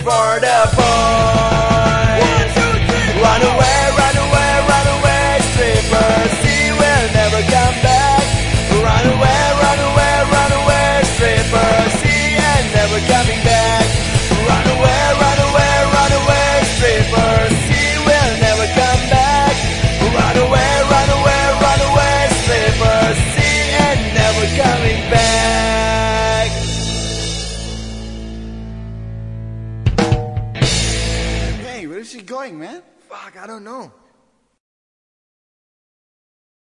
for the boys. Run away, run away, run away, strippers. She will never come back. Run away, run away, run away, strippers. She ain't never coming back. Run away, run away, run away, strippers. She will never come back. Run away, run away, run away, strippers. She ain't never coming back. Hey, where is she going, man? Fuck, I don't know.